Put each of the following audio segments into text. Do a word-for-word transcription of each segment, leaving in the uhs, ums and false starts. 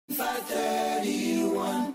five thirty-one.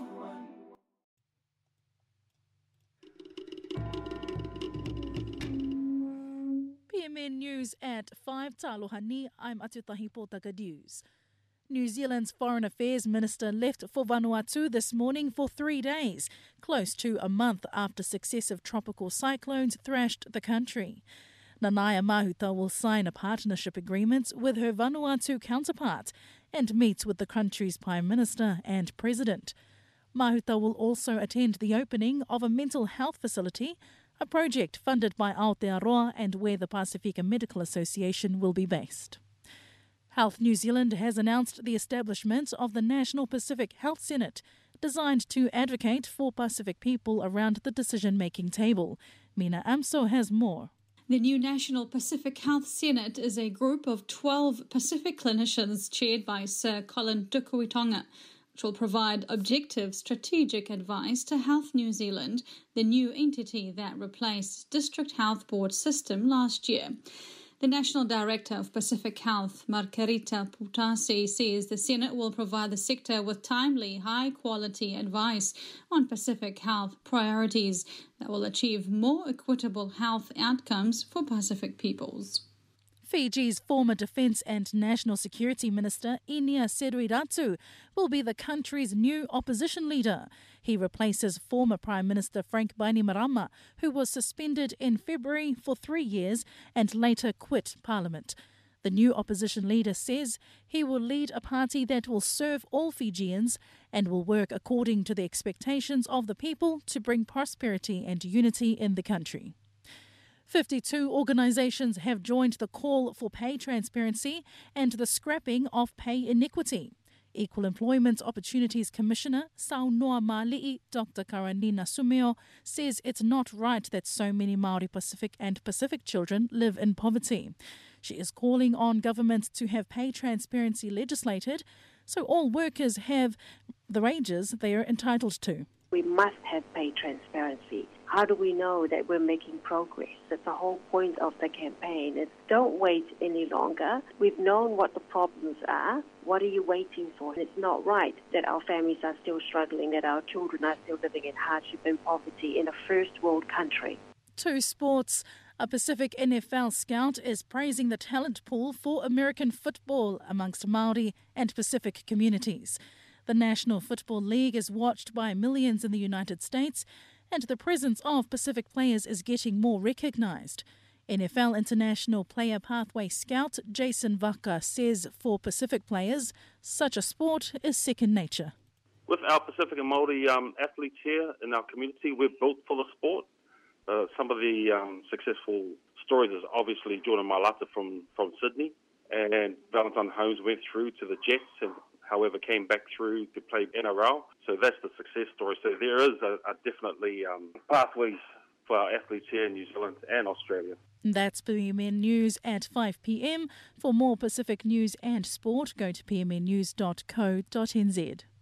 P M N News at five. Talohani, I'm Atutahi Potaka News. New Zealand's Foreign Affairs Minister left for Vanuatu this morning for three days, close to a month after successive tropical cyclones thrashed the country. Nanaia Mahuta will sign a partnership agreement with her Vanuatu counterpart and meet with the country's Prime Minister and President. Mahuta will also attend the opening of a mental health facility, a project funded by Aotearoa and where the Pasifika Medical Association will be based. Health New Zealand has announced the establishment of the National Pacific Health Senate, designed to advocate for Pacific people around the decision-making table. Mina Amso has more. The new National Pacific Health Senate is a group of twelve Pacific clinicians chaired by Sir Colin Tukuitonga, which will provide objective strategic advice to Health New Zealand, the new entity that replaced District Health Board system last year. The National Director of Pacific Health, Margarita Putasi, says the Senate will provide the sector with timely, high-quality advice on Pacific health priorities that will achieve more equitable health outcomes for Pacific peoples. Fiji's former Defence and National Security Minister, Inia Seruiratu, will be the country's new opposition leader. He replaces former Prime Minister Frank Bainimarama, who was suspended in February for three years and later quit Parliament. The new opposition leader says he will lead a party that will serve all Fijians and will work according to the expectations of the people to bring prosperity and unity in the country. fifty-two organisations have joined the call for pay transparency and the scrapping of pay inequity. Equal Employment Opportunities Commissioner Saunoa Mali'i, Doctor Karanina Sumeo, says it's not right that so many Māori Pacific and Pacific children live in poverty. She is calling on government to have pay transparency legislated so all workers have the wages they are entitled to. We must have pay transparency. How do we know that we're making progress? That's the whole point of the campaign. It's don't wait any longer. We've known what the problems are. What are you waiting for? It's not right that our families are still struggling, that our children are still living in hardship and poverty in a first world country. To sports, a Pacific N F L scout is praising the talent pool for American football amongst Māori and Pacific communities. The National Football League is watched by millions in the United States, and the presence of Pacific players is getting more recognised. N F L International Player Pathway scout Jason Vaka says for Pacific players, such a sport is second nature. With our Pacific and Māori um, athletes here in our community, we're built for the sport. Uh, some of the um, successful stories is obviously Jordan Mailata from, from Sydney, and Valentine Holmes went through to the Jets and however came back through to play N R L. So that's the success story. So there is a, a definitely um, pathways for our athletes here in New Zealand and Australia. That's P M N News at five p.m. For more Pacific news and sport, go to p m n news dot co dot n z.